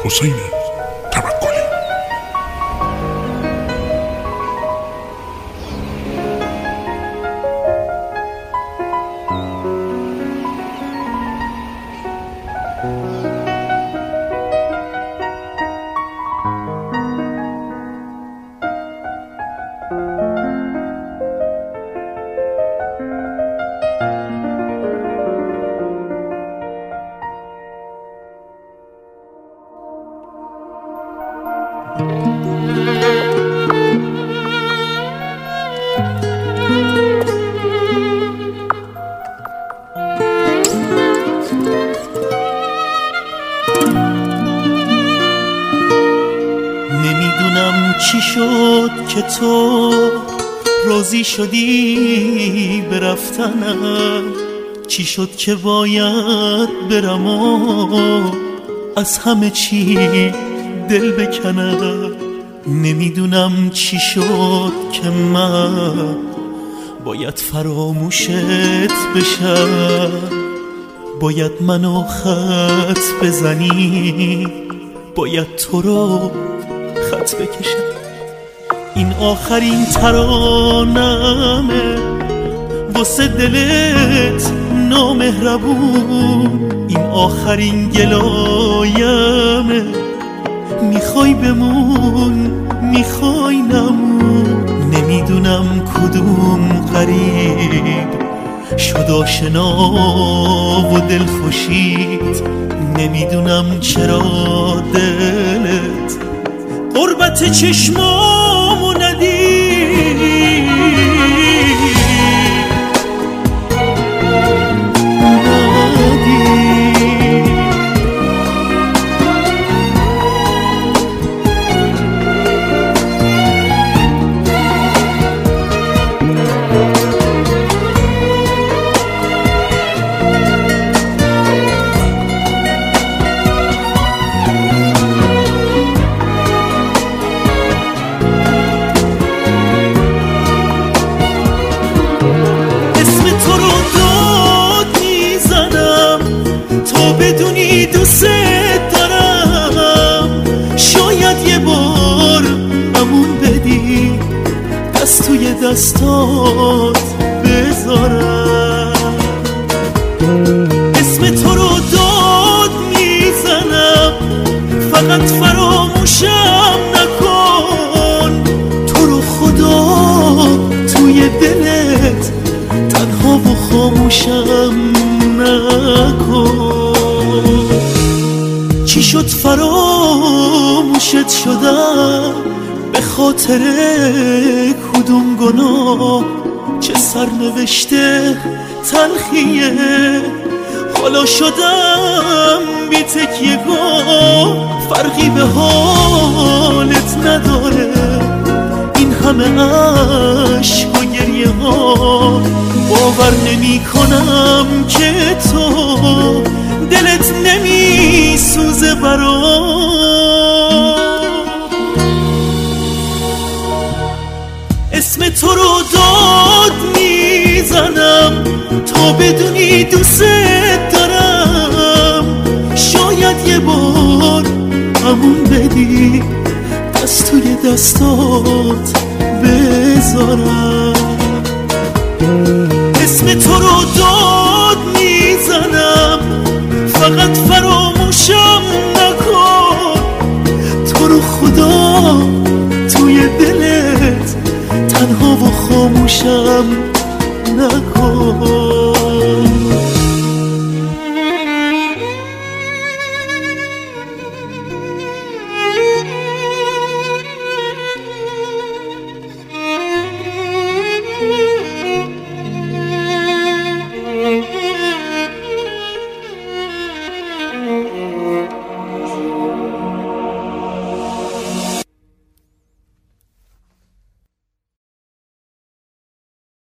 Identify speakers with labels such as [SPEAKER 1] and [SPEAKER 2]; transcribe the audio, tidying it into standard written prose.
[SPEAKER 1] حسین توکلی.
[SPEAKER 2] نمیدونم چی شد که تو راضی شدی به رفتنم، چی شد که باید برم و از همه چی دل بکنم. نمیدونم چی شد که من باید فراموشت بشم، باید منو خط بزنی، باید تو رو خط بکشم. این آخرین ترانمه واسه دلت نامهربون، این آخرین گلایمه. میخوای بمون میخوای نمون، نمیدونم کدوم قریب شد آشنا و دل خوشید، نمیدونم چرا دلت قربت چشمامو ندید. بدونی دوست دارم، شاید یه بار امون بدی دست توی دستات بذارم. اسم تو رو داد میزنم، فقط فراموشم نکن. تو رو خدا توی دلت تنها و خاموشم نکن. چی شد فراموشت شدم به خاطر کدوم گناه؟ چه سرنوشته تلخیه، حالا شدم بی تکیه‌گاه، فرقی به حالت نداره. این همه عشق و گریه ها، باور نمی کنم که تو دلت نمی سوزه برام. اسم تو رو داد میزنم تا بدونی دوست دارم، شاید یه بار امون بدی دست توی دستات بذارم. اسم تو رو داد میزنم، فقط فراموشم نکن. تو رو خدا توی دلت تنها و خاموشم نکن.